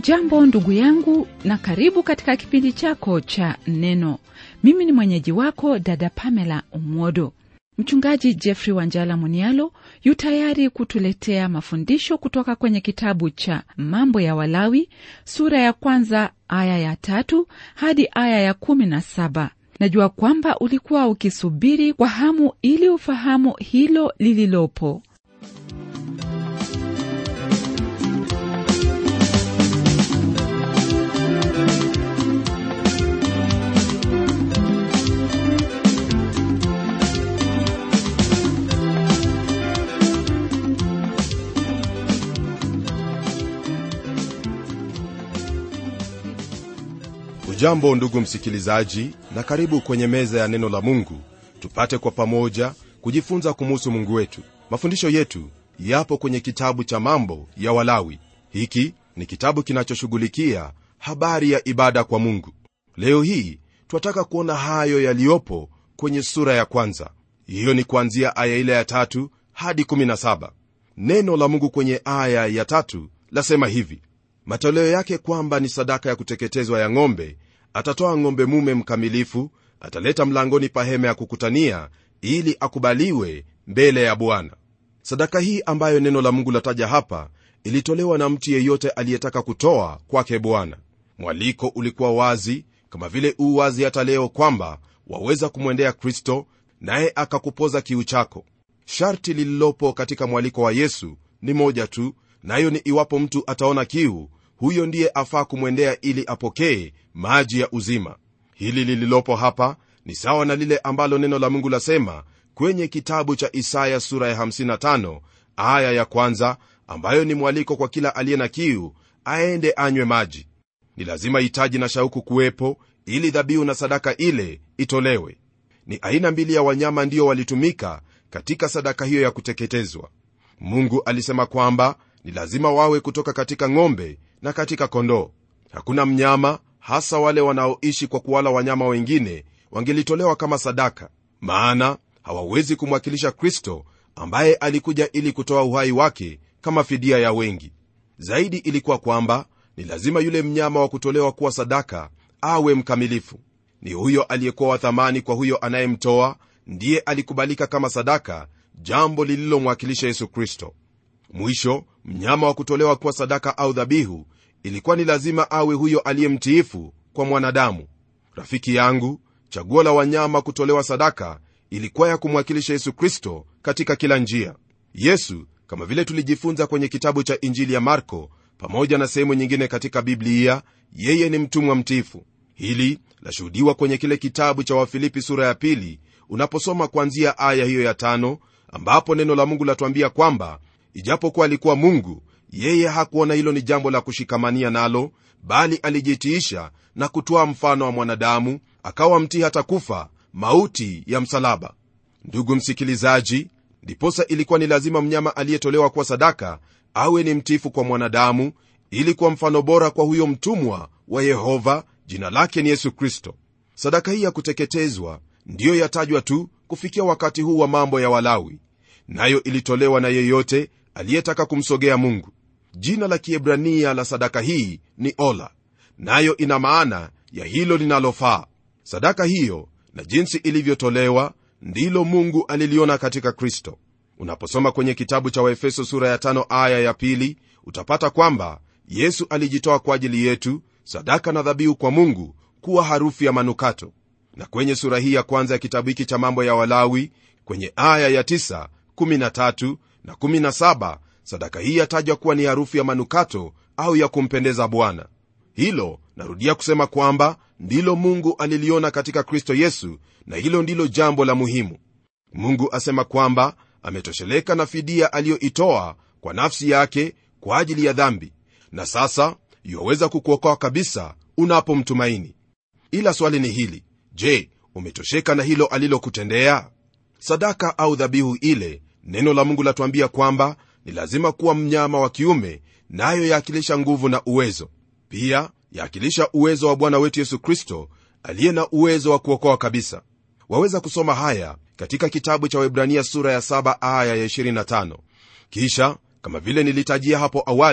Hujambo ndugu yangu, na karibu katika kipindi chako cha Neno. Mimi ni mwenyeji wako dada Pamela Umwodo. Mchungaji Jeffrey Wanjala Munialo yu tayari kutuletea mafundisho kutoka kwenye kitabu cha Mambo ya Walawi sura ya 1 aya ya 3 hadi aya ya 17. Najua kwamba ulikuwa ukisubiri kwa hamu ili ufahamu hilo lililopo. Ujambo ndugu msikilizaji, na karibu kwenye meza ya neno la Mungu, tupate kwa pamoja kujifunza kumuhusu Mungu wetu. Mafundisho yetu yapo kwenye kitabu cha Mambo ya Walawi. Hiki ni kitabu kinachoshughulikia habari ya ibada kwa Mungu. Leo hii tunataka kuona hayo yaliyopo kwenye sura ya 1. Hiyo ni kuanzia aya ile ya 3 hadi 17. Neno la Mungu kwenye aya ya 3 lasema hivi: matoleo yake kwamba ni sadaka ya kuteketezwa ya ng'ombe, atatoa ng'ombe mume mkamilifu, ataleta mlangoni pa hema ya kukutania, ili akubaliwe mbele ya Bwana. Sadaka hii ambayo neno la Mungu lataja hapa ilitolewa na mtu yeyote aliyetaka kutoa kwake Bwana. Mwaliko ulikuwa wazi, kama vile wazi hata leo, kwamba waweza kumwendea Kristo naye akakupoza kiu chako. Sharti lililopo katika mwaliko wa Yesu ni moja tu, nayo ni iwapo mtu ataona kiu, huyo ndiye afaa kumwendea ili apokee maji ya uzima. Hili lililopo hapa ni sawa na lile ambalo neno la Mungu lasema kwenye kitabu cha Isaya sura ya 55 aya ya 1, ambayo ni mwaliko kwa kila aliye na kiu aende anywe maji. Ni lazima hitaji na shauku kuwepo ili dhabihu na sadaka ile itolewe. Ni aina mbili ya wanyama ndio walitumika katika sadaka hiyo ya kuteketezwa. Mungu alisema kwamba ni lazima wawe kutoka katika ng'ombe na katika kondoo. Hakuna mnyama, hasa wale wanaoishi kwa kuwala wanyama wengine, wangelitolewa kama sadaka, maana hawawezi kumwakilisha Kristo ambaye alikuja ili kutoa uhai wake kama fidia ya wengi. Zaidi ilikuwa kwamba ni lazima yule mnyama wa kutolewa kuwa sadaka awe mkamilifu. Ni huyo aliyekuwa wa thamani kwa huyo anayemtoa ndiye alikubalika kama sadaka, jambo lililomwakilisha Yesu Kristo. Mwisho, mnyama wa kutolewa kuwa sadaka au dhabihu ilikuwa ni lazima awe huyo aliyemtiifu kwa mwanadamu. Rafiki yangu, chaguo la wanyama kutolewa sadaka ilikuwa ya kumwakilisha Yesu Kristo katika kila njia. Yesu, kama vile tulijifunza kwenye kitabu cha Injili ya Marko pamoja na sehemu nyingine katika Biblia, yeye ni mtumwa mtiifu. Hili lashuhudiwa kwenye kile kitabu cha Wafilipi sura ya 2 unaposoma kuanzia aya hiyo ya 5, ambapo neno la Mungu latuambia kwamba ijapokuwa alikuwa Mungu, yeye hakuona hilo ni jambo la kushikamania nalo, bali alijitiisha na kutoa mfano wa mwanadamu, akawa mtii hata kufa, mauti ya msalaba. Ndugu msikilizaji, ndiposa ilikuwa ni lazima mnyama aliyetolewa kwa sadaka awe ni mtiifu kwa mwanadamu, ili kuwa mfano bora kwa huyo mtumwa wa Yehova, jina lake ni Yesu Kristo. Sadaka hii ya kuteketezwa ndiyo yatajwa tu kufikia wakati huu wa Mambo ya Walawi, nayo ilitolewa na yeyote aliyetaka kumsogea Mungu. Jina la Kiebrania la sadaka hii ni Ola, nayo ina maana ya hilo linalofaa. Sadaka hiyo na jinsi ilivyotolewa ndilo Mungu aliliona katika Kristo. Unaposoma kwenye kitabu cha Waefeso sura ya 5 aya ya 2, utapata kwamba Yesu alijitoa kwa ajili yetu, sadaka na dhabihu kwa Mungu, kuwa harufu ya manukato. Na kwenye sura hii ya 1 ya kitabu hiki cha Mambo ya Walawi kwenye aya ya 9, 13 na 17, sadaka hii yatajwa kuwa ni harufu ya manukato au ya kumpendeza Bwana. Hilo narudia kusema kwamba ndilo Mungu aliliona katika Kristo Yesu, na hilo ndilo jambo la muhimu. Mungu asema kwamba ametosheleka na fidia aliyoitoa kwa nafsi yake kwa ajili ya dhambi, na sasa yuweza kukuokoa kabisa unapomtumaini. Ila swali ni hili: je, umetosheka na hilo alilokutendea? Sadaka au dhabihu ile, neno la Mungu latuambia kwamba ni lazima kuwa mnyama wa kiume, nayo yaakilisha nguvu na uwezo. Pia yaakilisha uwezo wa Bwana wetu Yesu Kristo, aliye na uwezo wa kuokoa kabisa. Waweza kusoma haya katika kitabu cha Waebrania sura ya 7 aya ya 25. Kisha kama vile nilitajia hapo awali,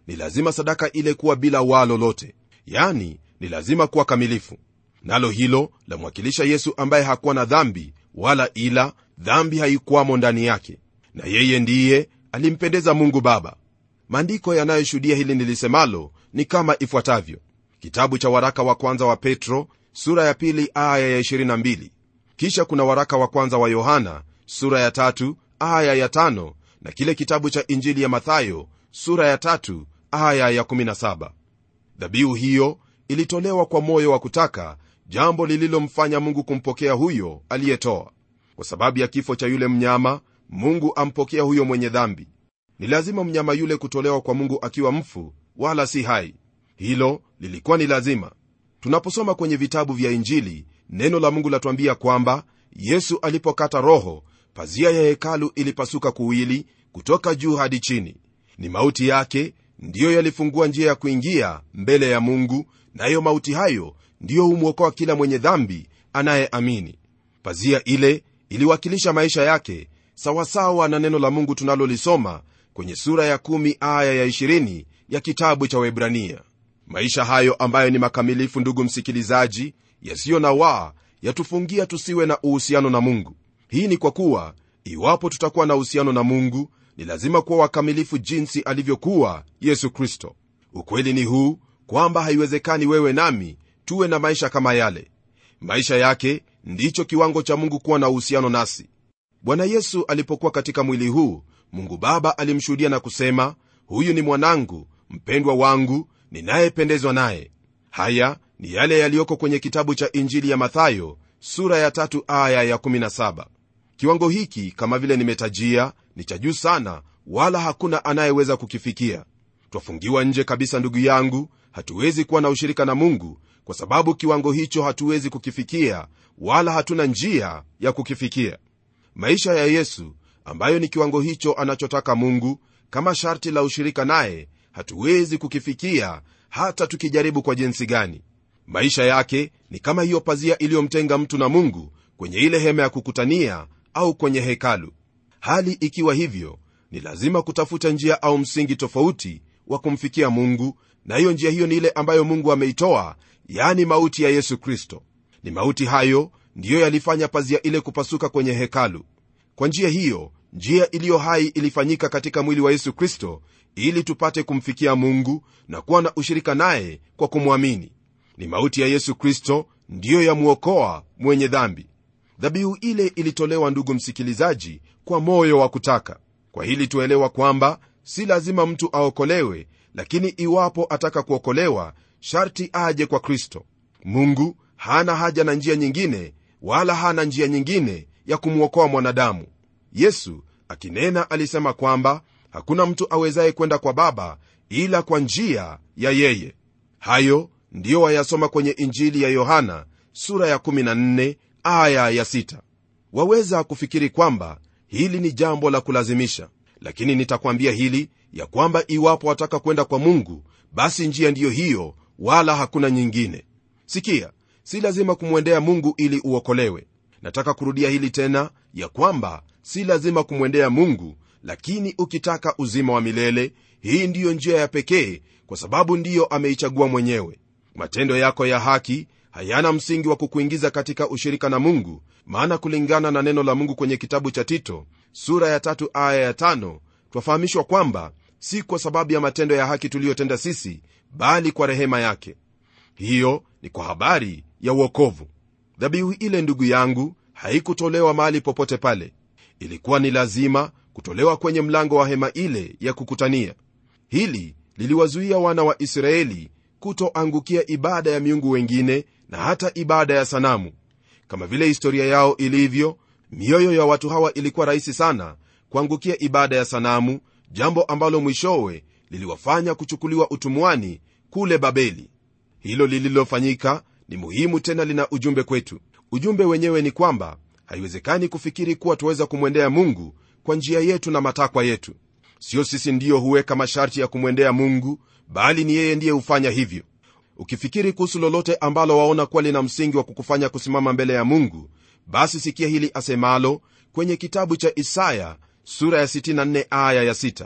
ni lazima sadaka ile kuwa bila waa lolote, yani ni lazima kuwa kamilifu. Nalo hilo lamwakilisha Yesu ambaye hakuwa na dhambi, wala ila dhambi haikuwamo ndani yake, na yeye ndiye alimpendeza Mungu Baba. Maandiko yanayoshuhudia hili nilisemalo ni kama ifuatavyo: kitabu cha waraka wa kwanza wa Petro sura ya 2 aya ya 22, kisha kuna waraka wa kwanza wa Yohana sura ya 3 aya ya 5, na kile kitabu cha Injili ya Mathayo sura ya 3 aya ya 17. Dhabihu hiyo ilitolewa kwa moyo wa kutaka, jambo lililomfanya Mungu kumpokea huyo aliyetoa. Kwa sababu ya kifo cha yule mnyama, Mungu ampokea huyo mwenye dhambi. Ni lazima mnyama yule kutolewa kwa Mungu akiwa mfu, wala si hai. Hilo lilikuwa ni lazima. Tunaposoma kwenye vitabu vya Injili, neno la Mungu latuambia kwamba Yesu alipokata roho, pazia ya hekalu ilipasuka kuwili kutoka juu hadi chini. Ni mauti yake ndiyo yalifungua njia ya kuingia mbele ya Mungu, nayo mauti hayo ndiyo humwokoa kila mwenye dhambi anayeamini. Pazia ile iliwakilisha maisha yake, sawasawa na neno la Mungu tunalolisoma kwenye sura ya 10 aya ya 20 ya kitabu cha Waebrania. Maisha hayo ambayo ni makamilifu, ndugu msikilizaji, yasiyo na waa, yatufungia tusiwe na uhusiano na Mungu. Hii ni kwa kuwa iwapo tutakuwa na uhusiano na Mungu, ni lazima kuwa wakamilifu jinsi alivyokuwa Yesu Kristo. Ukweli ni huu kwamba haiwezekani wewe nami tuwe na maisha kama yale. Maisha yake ndicho kiwango cha Mungu kuwa na uhusiano nasi. Bwana Yesu alipokuwa katika mwili huu, Mungu Baba alimshuhudia na kusema, huyu ni mwanangu mpendwa wangu ninayependezwa naye. Haya ni yale yaliyoko kwenye kitabu cha Injili ya Mathayo sura ya 3 aya ya 17. Kiwango hiki, kama vile nimetajia, ni cha juu sana, wala hakuna anayeweza kukifikia. Twafungiwa nje kabisa, ndugu yangu. Hatuwezi kuwa na ushirika na Mungu kwa sababu kiwango hicho hatuwezi kukifikia, wala hatuna njia ya kukifikia. Maisha ya Yesu ambayo ni kiwango hicho anachotaka Mungu, kama sharti la ushirika naye, hatuwezi kukifikia hata tukijaribu kwa jinsi gani. Maisha yake ni kama hiyo pazia iliyomtenga mtu na Mungu kwenye ile hema ya kukutania au kwenye hekalu. Hali ikiwa hivyo, ni lazima kutafuta njia au msingi tofauti wa kumfikia Mungu, na hiyo njia hiyo ni ile ambayo Mungu ameitoa, yani mauti ya Yesu Kristo. Ni mauti hayo ndiyo yalifanya pazia ile kupasuka kwenye hekalu. Kwa njia hiyo, njia iliyo hai ilifanyika katika mwili wa Yesu Kristo, ili tupate kumfikia Mungu na kuwa na ushirika naye kwa kumwamini. Ni mauti ya Yesu Kristo ndiyo yamuokoa mwenye dhambi. Dhabihu ile ilitolewa, ndugu msikilizaji, kwa moyo wa kutaka. Kwa hili tuelewa kwamba si lazima mtu aokolewe, lakini iwapo ataka kuokolewa, sharti aje kwa Kristo. Mungu hana haja na njia nyingine, wala hana njia nyingine ya kumwokoa mwanadamu. Yesu akinena alisema kwamba hakuna mtu awezaye kwenda kwa Baba ila kwa njia ya yeye. Hayo ndiyo wayasoma kwenye Injili ya Yohana sura ya 14 aya ya 6. Waweza kufikiri kwamba hili ni jambo la kulazimisha, lakini nitakwambia hili ya kwamba iwapo wataka kwenda kwa Mungu, basi njia ndiyo hiyo, wala hakuna nyingine. Sikia, si lazima kumwendea Mungu ili uokolewe. Nataka kurudia hili tena, ya kwamba si lazima kumwendea Mungu, lakini ukitaka uzima wa milele, hii ndiyo njia ya pekee, kwa sababu ndiyo ameichagua mwenyewe. Matendo yako ya haki hayana msingi wa kukuingiza katika ushirika na Mungu, maana kulingana na neno la Mungu kwenye kitabu cha Tito sura ya 3 aya ya 5, twafahamishwa kwamba si kwa sababu ya matendo ya haki tuliyotenda sisi, bali kwa rehema yake. Hiyo ni kwa habari ya wokovu. Dhabihu ile, ndugu yangu, haikutolewa mahali popote pale. Ilikuwa ni lazima kutolewa kwenye mlango wa hema ile ya kukutania. Hili liliwazuia wana wa Israeli kutoangukia ibada ya miungu wengine na hata ibada ya sanamu. Kama vile historia yao ilivyo, mioyo ya watu hawa ilikuwa rahisi sana kuangukia ibada ya sanamu, jambo ambalo mwishowe liliwafanya kuchukuliwa utumwani kule Babeli. Hilo lililofanyika ni muhimu, tena lina ujumbe kwetu. Ujumbe wenyewe ni kwamba haiwezekani kufikiri kuwa tuweza kumwendea Mungu kwa njia yetu na matakwa yetu. Sio sisi ndiyo huweka masharti ya kumwendea Mungu, bali ni yeye ndiye hufanya hivyo. Ukifikiri kuhusu lolote ambalo waona kuwa lina msingi wa kukufanya kusimama mbele ya Mungu, basi sikia hili asemalo kwenye kitabu cha Isaya sura ya 64 aya ya 6.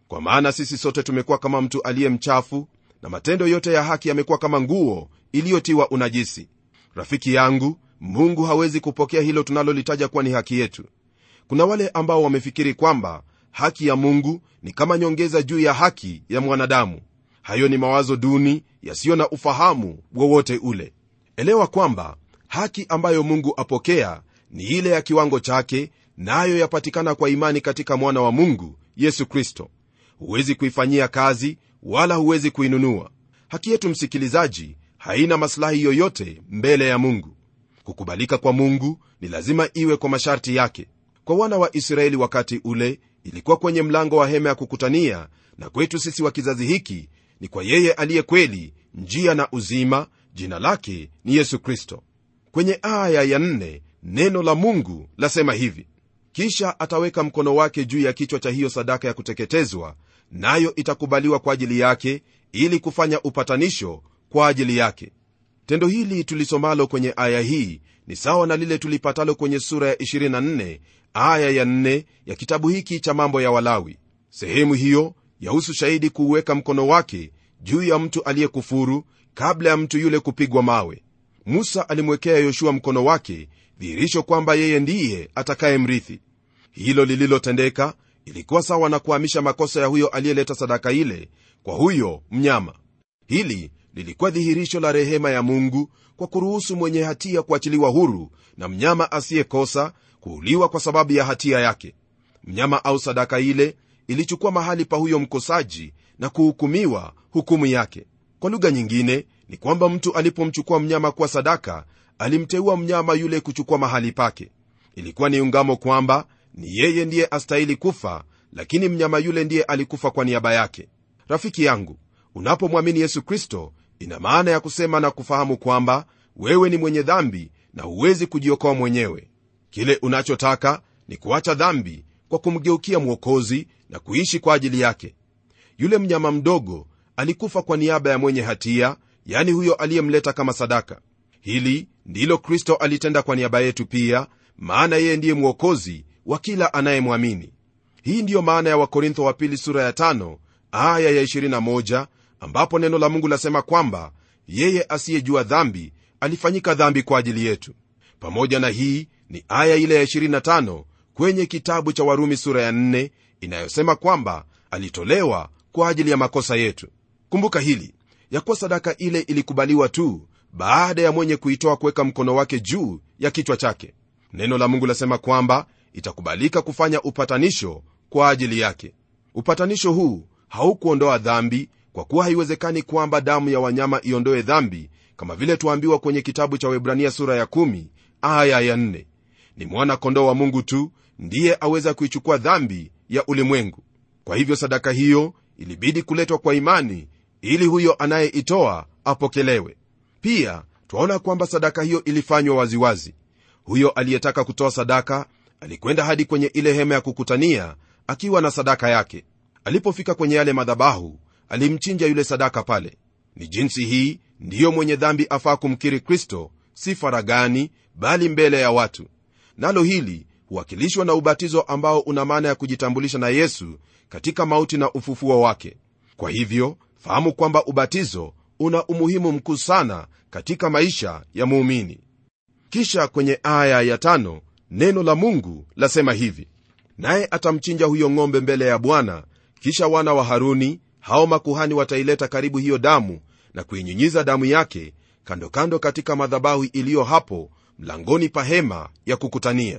Kwa maana sisi sote tumekuwa kama mtu aliye mchafu, na matendo yote ya haki yamekuwa kama nguo iliyotiwa unajisi. Rafiki yangu, Mungu hawezi kupokea hilo tunalolitaja kuwa ni haki yetu. Kuna wale ambao wamefikiri kwamba haki ya Mungu ni kama nyongeza juu ya haki ya mwanadamu. Hayo ni mawazo duni yasiyo na ufahamu wowote ule. Elewa kwamba haki ambayo Mungu apokea ni ile ya kiwango chake, nayo yapatikana kwa imani katika mwana wa Mungu, Yesu Kristo. Huwezi kuifanyia kazi wala huwezi kuinunua. Haki yetu, msikilizaji, haina maslahi yoyote mbele ya Mungu. Kukubalika kwa Mungu ni lazima iwe kwa masharti yake. Kwa wana wa Israeli wakati ule ilikuwa kwenye mlango wa hema ya kukutania, na kwetu sisi wa kizazi hiki ni kwa yeye aliye kweli, njia na uzima, jina lake ni Yesu Kristo. Kwenye aya ya 4 neno la Mungu lasema hivi: kisha ataweka mkono wake juu ya kichwa cha hiyo sadaka ya kuteketezwa, nayo itakubaliwa kwa ajili yake, ili kufanya upatanisho kwa ajili yake. Tendo hili tulisomalo kwenye aya hii ni sawa na lile tulipatalo kwenye sura ya 24 aya ya 4 ya kitabu hiki cha mambo ya Walawi. Sehemu hiyo yahusu shahidi kuuweka mkono wake juu ya mtu aliyekufuru kabla ya mtu yule kupigwa mawe. Musa alimwekea Yoshua mkono wake, dhihirisho kwamba yeye ndiye atakayemrithi. Hilo lililotendeka ilikuwa sawa na kuhamisha makosa ya huyo aliyeleta sadaka ile kwa huyo mnyama. Hili lilikuwa dhihirisho la rehema ya Mungu kwa kuruhusu mwenye hatia kuachiliwa huru na mnyama asiyekosa kuuliwa kwa sababu ya hatia yake. Mnyama au sadaka ile ilichukua mahali pa huyo mkosaji na kuhukumiwa hukumu yake. Kwa lugha nyingine ni kwamba mtu alipomchukua mnyama kuwa sadaka, alimteua mnyama yule kuchukua mahali pake. Ilikuwa ni ungamo kwamba ni yeye ndiye astahili kufa, lakini mnyama yule ndiye alikufa kwa niaba yake. Rafiki yangu, unapomwamini Yesu Kristo, ina maana ya kusema na kufahamu kwamba wewe ni mwenye dhambi na huwezi kujiokoa mwenyewe. Kile unachotaka ni kuacha dhambi kwa kumgeukia Mwokozi na kuishi kwa ajili yake. Yule mnyama mdogo alikufa kwa niaba ya mwenye hatia, yani huyo aliyemleta kama sadaka. Hili ndilo Kristo alitenda kwa niaba yetu pia, maana yeye ndiye Mwokozi wa kila anayemwamini. Hii ndiyo maana ya Wakorintho wa pili sura ya 5 aya ya 21, ambapo neno la Mungu lasema kwamba yeye asiyejua dhambi alifanyika dhambi kwa ajili yetu. Pamoja na hii ni aya ile ya 25 kwenye kitabu cha Warumi sura ya 4 inayosema kwamba alitolewa kwa ajili ya makosa yetu. Kumbuka hili ya kuwa sadaka ile ilikubaliwa tu baada ya mwenye kuitoa kuweka mkono wake juu ya kichwa chake. Neno la Mungu lasema kwamba itakubalika kufanya upatanisho kwa ajili yake. Upatanisho huu haukuondoa dhambi, kwa kuwa haiwezekani kwamba damu ya wanyama iondoe dhambi, kama vile tuambiwa kwenye kitabu cha Waebrania sura ya 10 aya ya 4. Ni mwana kondoo wa Mungu tu ndiye aweza kuichukua dhambi ya ulimwengu. Kwa hivyo sadaka hiyo ilibidi kuletwa kwa imani ili huyo anayeitoa apokelewe. Pia twaona kwamba sadaka hiyo ilifanywa waziwazi. Huyo aliyetaka kutoa sadaka alikwenda hadi kwenye ile hema ya kukutania akiwa na sadaka yake. Alipofika kwenye yale madhabahu, alimchinja yule sadaka pale. Ni jinsi hii ndiyo mwenye dhambi afaa kumkiri Kristo, si faragani bali mbele ya watu. Nalo hili huwakilishwa na ubatizo ambao una maana ya kujitambulisha na Yesu katika mauti na ufufuo wake. Kwa hivyo fahamu kwamba ubatizo una umuhimu mkuu sana katika maisha ya muumini. Kisha kwenye aya ya 5 neno la Mungu lasema hivi: naye atamchinja huyo ng'ombe mbele ya Bwana, kisha wana wa Haruni hao makuhani wataileta karibu hiyo damu na kuinyunyiza damu yake kando kando katika madhabahu iliyo hapo mlangoni pa hema ya kukutania.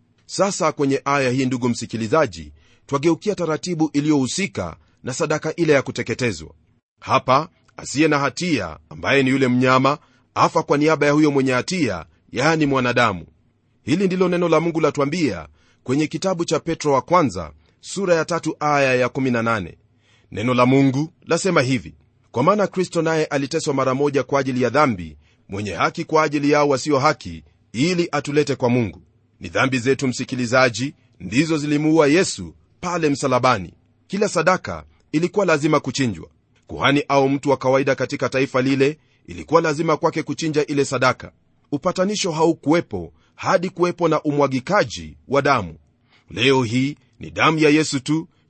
Sasa kwenye aya hii, ndugu msikilizaji, twageukia taratibu iliyohusika na sadaka ile ya kuteketezwa. Hapa asiye na hatia, ambaye ni yule mnyama, afa kwa niaba ya huyo mwenye hatia, yaani mwanadamu. Hili ndilo neno la Mungu latuambia kwenye kitabu cha Petro wa kwanza sura ya 3 aya ya 18. Neno la Mungu lasema hivi: kwa maana Kristo naye aliteswa mara moja kwa ajili ya dhambi, mwenye haki kwa ajili yao wasio haki, ili atulete kwa Mungu. Ni dhambi zetu, msikilizaji, ndizo zilimuua Yesu pale msalabani. Kila sadaka ilikuwa lazima kuchinjwa. Kuhani au mtu wa kawaida katika taifa lile ilikuwa lazima kwake kuchinja ile sadaka. Upatanisho haukuwepo hadi kuwepo na umwagikaji wa damu. Leo hii ni damu ya Yesu tu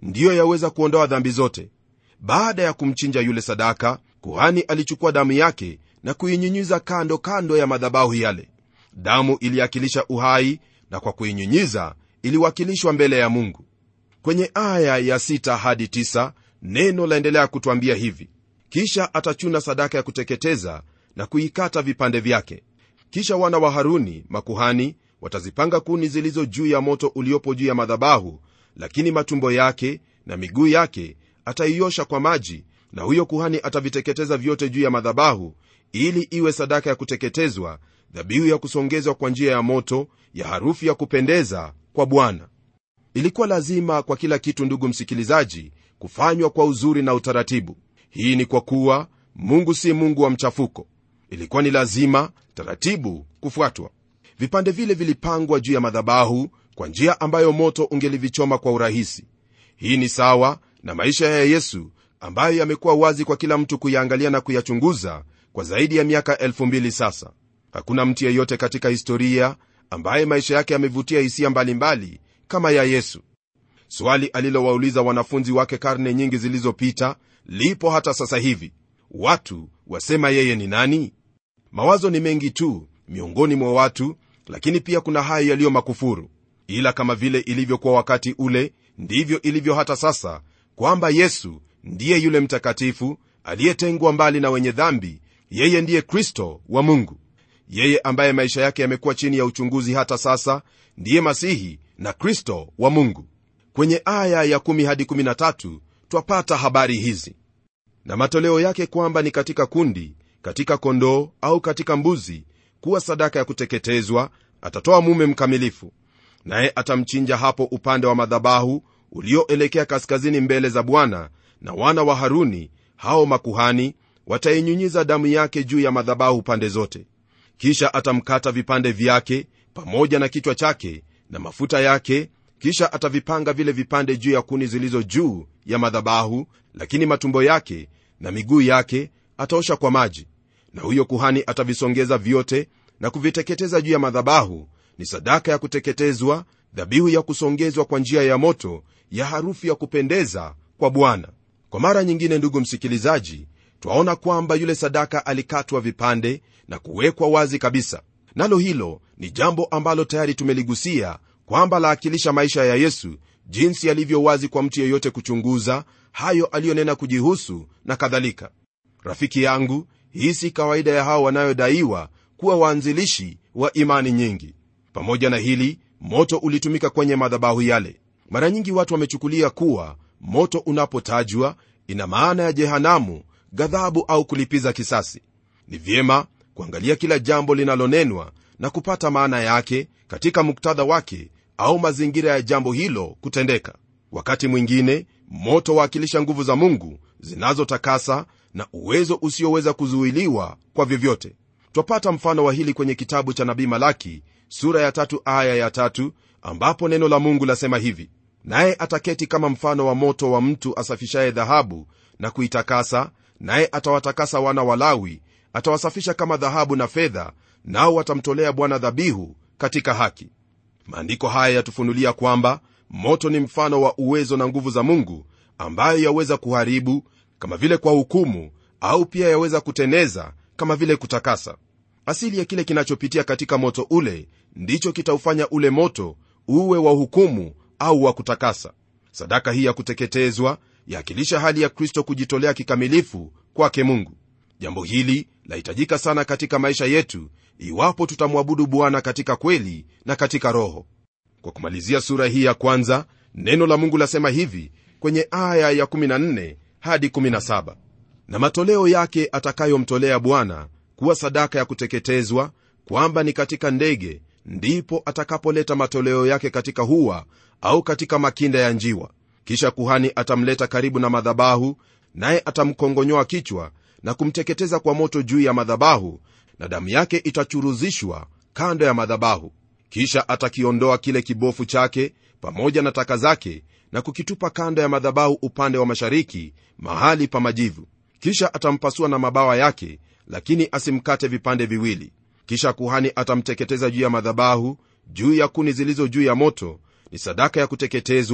ndiyo yaweza kuondoa dhambi zote. Baada ya kumchinja yule sadaka, kuhani alichukua damu yake na kuinyunyiza kando kando ya madhabahu yale. Damu iliakilisha uhai, na kwa kuinyunyiza iliwakilishwa mbele ya Mungu. Kwenye aya ya 6 hadi 9 neno laendelea kutwambia hivi: kisha atachuna sadaka ya kuteketeza na kuikata vipande vyake. Kisha wana wa Haruni makuhani watazipanga kuni zilizo juu ya moto uliopo juu ya madhabahu, lakini matumbo yake na miguu yake ataiosha kwa maji, na huyo kuhani ataviteketeza vyote juu ya madhabahu, ili iwe sadaka ya kuteketezwa, dhabihu ya kusongezwa kwa njia ya moto, ya harufu ya kupendeza kwa Bwana. Ilikuwa lazima kwa kila kitu, ndugu msikilizaji, kufanywa kwa uzuri na utaratibu. Hii ni kwa kuwa Mungu si Mungu wa mchafuko. Ilikuwa ni lazima taratibu kufuatwa. Vipande vile vilipangwa juu ya madhabahu kwa njia ambayo moto ungelivichoma kwa urahisi. Hii ni sawa na maisha ya Yesu ambayo yamekuwa wazi kwa kila mtu kuyaangalia na kuyachunguza kwa zaidi ya miaka 2000 sasa. Hakuna mtu yeyote katika historia ambaye maisha yake yamevutia hisia mbalimbali kama ya Yesu. Swali alilowauliza wanafunzi wake karne nyingi zilizopita lipo hata sasa hivi: watu wasema yeye ni nani? Mawazo ni mengi tu miongoni mwa watu, lakini pia kuna hayo yaliyo makufuru. Ila kama vile ilivyokuwa wakati ule, ndivyo ilivyo hata sasa, kwamba Yesu ndiye yule mtakatifu aliyetengwa mbali na wenye dhambi. Yeye ndiye Kristo wa Mungu. Yeye ambaye maisha yake yamekuwa chini ya uchunguzi hata sasa ndiye Masihi na Kristo wa Mungu. Kwenye aya ya 10 hadi 13 twapata habari hizi: na matoleo yake kwamba ni katika kundi, katika kondoo au katika mbuzi, kuwa sadaka ya kuteketezwa, atatoa mume mkamilifu, naye atamchinja hapo upande wa madhabahu ulioelekea kaskazini mbele za Bwana, na wana wa Haruni hao makuhani watainyunyiza damu yake juu ya madhabahu pande zote. Kisha atamkata vipande vyake pamoja na kichwa chake na mafuta yake, kisha atavipanga vile vipande juu ya kuni zilizo juu ya madhabahu, lakini matumbo yake na miguu yake ataosha kwa maji, na huyo kuhani atavisongeza vyote na kuviteketeza juu ya madhabahu. Ni sadaka ya kuteketezwa, dhabihu ya kusongezwa kwa njia ya moto, ya harufu ya kupendeza kwa Bwana. Kwa mara nyingine, ndugu msikilizaji, twaona kwamba yule sadaka alikatwa vipande na kuwekwa wazi kabisa. Nalo hilo ni jambo ambalo tayari tumeligusia, kwamba laakilisha maisha ya Yesu, jinsi yalivyo wazi kwa mtu yeyote kuchunguza hayo aliyonena kujihusu na kadhalika. Rafiki yangu, hii si kawaida ya hao wanayodaiwa kuwa waanzilishi wa imani nyingi. Pamoja na hili, moto ulitumika kwenye madhabahu yale. Mara nyingi watu wamechukulia kuwa moto unapotajwa ina maana ya jehanamu, ghadhabu au kulipiza kisasi. Ni vyema kuangalia kila jambo linalonenwa na kupata maana yake katika muktadha wake au mazingira ya jambo hilo kutendeka. Wakati mwingine moto wakilisha nguvu za Mungu zinazotakasa na uwezo usioweza kuzuiliwa kwa vyovyote. Twapata mfano wa hili kwenye kitabu cha nabii Malaki sura ya 3 aya ya 3, ambapo neno la Mungu lasema hivi: naye ataketi kama mfano wa moto wa mtu asafishaye dhahabu na kuitakasa, naye atawatakasa wana wa Lawi, atawasafisha kama dhahabu na fedha, nao watamtolea Bwana dhabihu katika haki. Maandiko haya yatufunulia kwamba moto ni mfano wa uwezo na nguvu za Mungu, ambayo yaweza kuharibu kama vile kwa hukumu, au pia yaweza kuteneza kama vile kutakasa. Asili ya kile kinachopitia katika moto ule ndicho kitaufanya ule moto uwe wa hukumu au wa kutakasa. Sadaka hii ya kuteketezwa yakilisha hali ya Kristo kujitolea kikamilifu kwake Mungu. Jambo hili lahitajika sana katika maisha yetu, iwapo tutamwabudu Bwana katika kweli na katika roho. Kwa kumalizia sura hii ya kwanza, neno la Mungu lasema hivi kwenye aya ya 14 hadi 17: na matoleo yake atakayomtolea Bwana kuwa sadaka ya kuteketezwa, kwamba ni katika ndege, ndipo atakapoleta matoleo yake katika hua au katika makinda ya njiwa. Kisha kuhani atamleta karibu na madhabahu, naye atamkongonyoa kichwa na kumteketeza kwa moto juu ya madhabahu, na damu yake itachuruzishwa kando ya madhabahu. Kisha atakiondoa kile kibofu chake pamoja na taka zake na kukitupa kando ya madhabahu upande wa mashariki, mahali pa majivu. Kisha atampasua na mabawa yake, lakini asimkate vipande viwili. Kisha kuhani atamteketeza juu ya madhabahu, juu ya kuni zilizo juu ya moto. Ni sadaka ya kuteketezwa,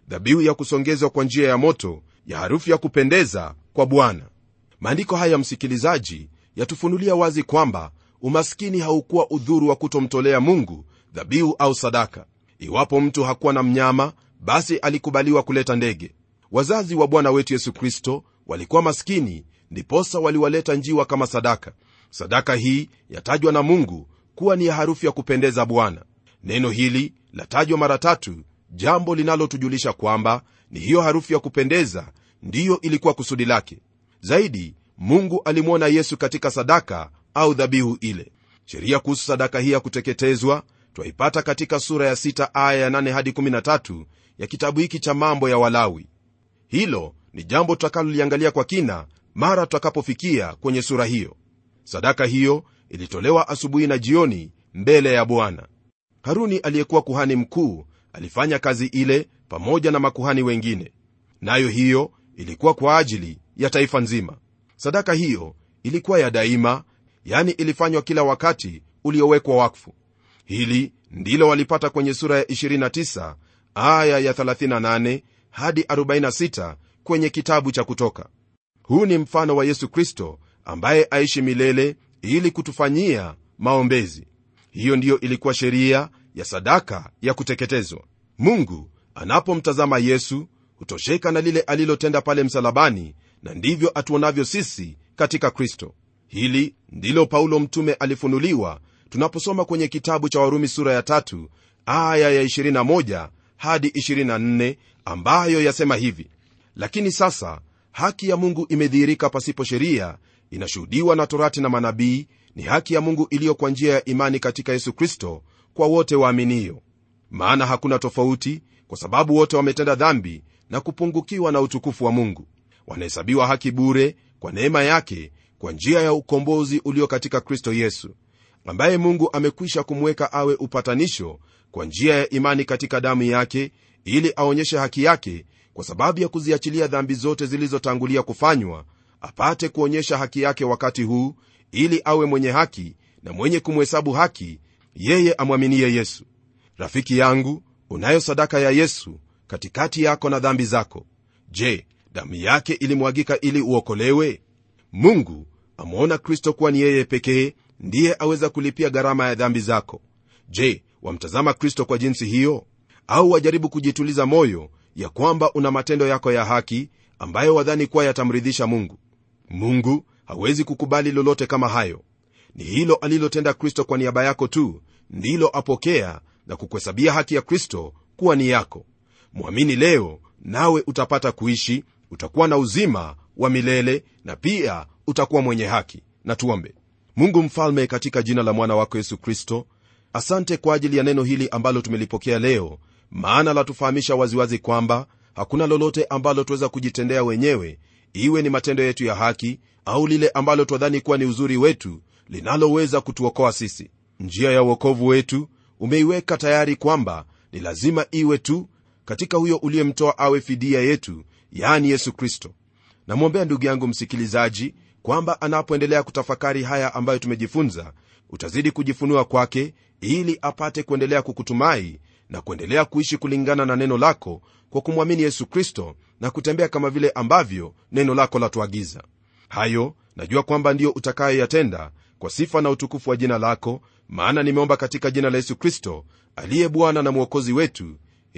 dhabihu ya kusongezwa kwa njia ya moto, ya harufu ya kupendeza kwa Bwana. Maandiko haya, msikilizaji, yatufunulia wazi kwamba umaskini haukuwa udhuru wa kutomtolea Mungu dhabihu au sadaka. Iwapo mtu hakuwa na mnyama, basi alikubaliwa kuleta ndege. Wazazi wa Bwana wetu Yesu Kristo walikuwa maskini, ndiposa waliwaleta njiwa kama sadaka. Sadaka hii yatajwa na Mungu kuwa ni ya harufu ya kupendeza Bwana. Neno hili latajwa mara 3, jambo linalotujulisha kwamba ni hiyo harufu ya kupendeza ndiyo ilikuwa kusudi lake. Zaidi, Mungu alimwona Yesu katika sadaka au dhabihu ile. Sheria kuhusu sadaka hii ya kuteketezwa twaipata katika sura ya 6 aya ya 8 hadi 13 ya kitabu hiki cha Mambo ya Walawi. Hilo ni jambo tutakaloliangalia kwa kina mara tutakapofikia kwenye sura hiyo. Sadaka hiyo ilitolewa asubuhi na jioni mbele ya Bwana. Haruni aliyekuwa kuhani mkuu alifanya kazi ile pamoja na makuhani wengine, nayo hiyo ilikuwa kwa ajili ya taifa nzima. Sadaka hiyo ilikuwa ya daima, yani ilifanywa kila wakati uliowekwa wakfu. Hili ndilo walipata kwenye sura ya 29 aya ya 38 hadi 46 kwenye kitabu cha Kutoka. Huu ni mfano wa Yesu Kristo ambaye aishi milele ili kutufanyia maombezi. Hiyo ndiyo ilikuwa sheria ya sadaka ya kuteketezwa. Mungu anapomtazama Yesu hutosheka na lile alilotenda pale msalabani, na ndivyo atuonavyo sisi katika Kristo. Hili ndilo Paulo mtume alifunuliwa tunaposoma kwenye kitabu cha Warumi sura ya 3 aya ya 21 hadi 24, ambayo yasema hivi: lakini sasa haki ya Mungu imedhihirika pasipo sheria, inashuhudiwa na Torati na manabii, ni haki ya Mungu iliyo kwa njia ya imani katika Yesu Kristo kwa wote waaminio. Maana hakuna tofauti, kwa sababu wote wametenda dhambi na kupungukiwa na utukufu wa Mungu. Wanahesabiwa haki bure kwa neema yake kwa njia ya ukombozi ulio katika Kristo Yesu, ambaye Mungu amekwisha kumweka awe upatanisho kwa njia ya imani katika damu yake, ili aonyeshe haki yake kwa sababu ya kuziachilia dhambi zote zilizotangulia kufanywa, apate kuonyesha haki yake wakati huu, ili awe mwenye haki na mwenye kumhesabu haki yeye amwaminie Yesu. Rafiki yangu, unayo sadaka ya Yesu katikati yako na dhambi zako. Je, damu yake ilimwagika ili uokolewe? Mungu amuona Kristo kuwa ni yeye pekee ndiye aweza kulipia gharama ya dhambi zako. Je, wamtazama Kristo kwa jinsi hiyo, au wajaribu kujituliza moyo ya kwamba una matendo yako ya haki ambayo wadhani kuwa yatamridhisha Mungu? Mungu hawezi kukubali lolote kama hayo. Ni hilo alilotenda Kristo kwa niaba yako tu ndilo apokea na kukuhesabia haki ya Kristo kuwa ni yako. Muamini leo, nawe utapata kuishi, utakuwa na uzima wa milele, na pia utakuwa mwenye haki. Na tuombe. Mungu mfalme, katika jina la mwana wako Yesu Kristo, asante kwa ajili ya neno hili ambalo tumelipokea leo, maana latufahamisha waziwazi kwamba hakuna lolote ambalo tuweza kujitendea wenyewe, iwe ni matendo yetu ya haki au lile ambalo twadhani kuwa ni uzuri wetu, linaloweza kutuokoa sisi. Njia ya wokovu wetu umeiweka tayari kwamba ni lazima iwe tu katika huyo uliyemtoa awe fidia yetu, yani Yesu Kristo. Namwombea ndugu yangu msikilizaji kwamba anapoendelea kutafakari haya ambayo tumejifunza, utazidi kujifunua kwake ili apate kuendelea kukutumai na kuendelea kuishi kulingana na neno lako kwa kumwamini Yesu Kristo na kutembea kama vile ambavyo neno lako latuagiza. Hayo najua kwamba ndiyo utakayoyatenda kwa sifa na utukufu wa jina lako, maana nimeomba katika jina la Yesu Kristo aliye Bwana na Mwokozi wetu.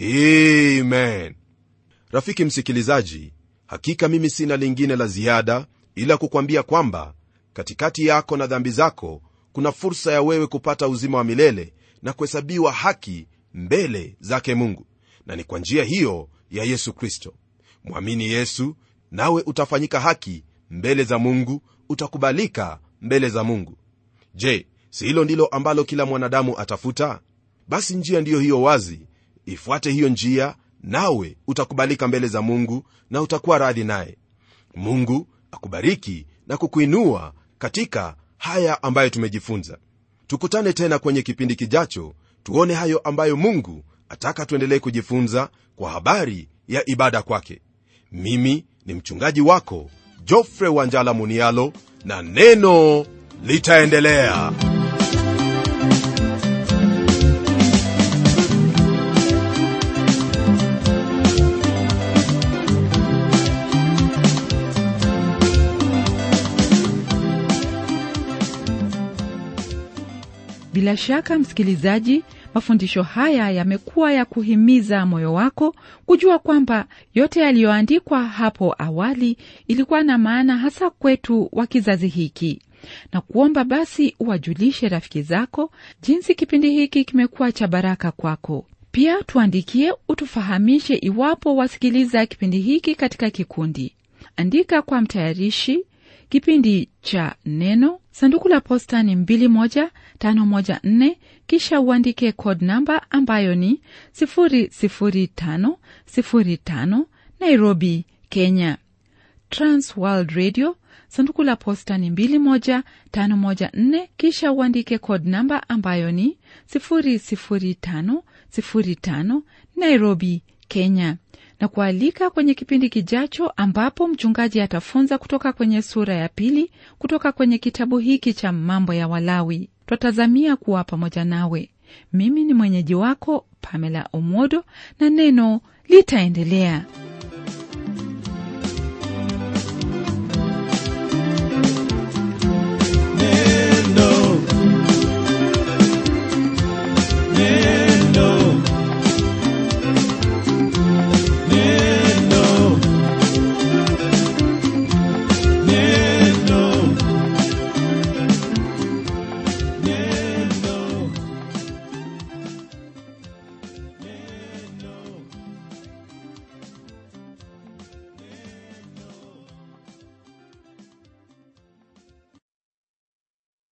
Amen. Rafiki msikilizaji, hakika mimi sina lingine la ziada ila kukwambia kwamba katikati yako na dhambi zako kuna fursa ya wewe kupata uzima wa milele na kuhesabiwa haki mbele zake Mungu, na ni kwa njia hiyo ya Yesu Kristo. Mwamini Yesu nawe utafanyika haki mbele za Mungu, utakubalika mbele za Mungu. Je, si hilo ndilo ambalo kila mwanadamu atafuta? Basi njia ndiyo hiyo wazi, ifuate hiyo njia nawe utakubalika mbele za Mungu na utakuwa radhi naye. Mungu akubariki na kukuinua katika haya ambayo tumejifunza. Tukutane tena kwenye kipindi kijacho, tuone hayo ambayo Mungu ataka tuendelee kujifunza kwa habari ya ibada kwake. Mimi ni mchungaji wako Geoffrey Wanjala Munialo, na neno litaendelea. Bila shaka msikilizaji, mafundisho haya yamekuwa ya kuhimiza moyo wako kujua kwamba yote yaliyoandikwa hapo awali ilikuwa na maana hasa kwetu wa kizazi hiki, na kuomba basi uwajulishe rafiki zako jinsi kipindi hiki kimekuwa cha baraka kwako. Pia tuandikie utufahamishe iwapo wasikiliza kipindi hiki katika kikundi. Andika kwa mtayarishi kipindi cha Neno, sanduku la posta ni 21514, kisha uandike code namba ambayo ni 00505, Nairobi, Kenya. Trans World Radio, sanduku la posta ni 21514, kisha uandike code namba ambayo ni 00505, Nairobi, Kenya. Na kualika kwenye kipindi kijacho ambapo mchungaji atafunza kutoka kwenye sura ya 2 kutoka kwenye kitabu hiki cha Mambo ya Walawi. Twatazamia kuwa pamoja nawe. Mimi ni mwenyeji wako Pamela Omodo, na neno litaendelea.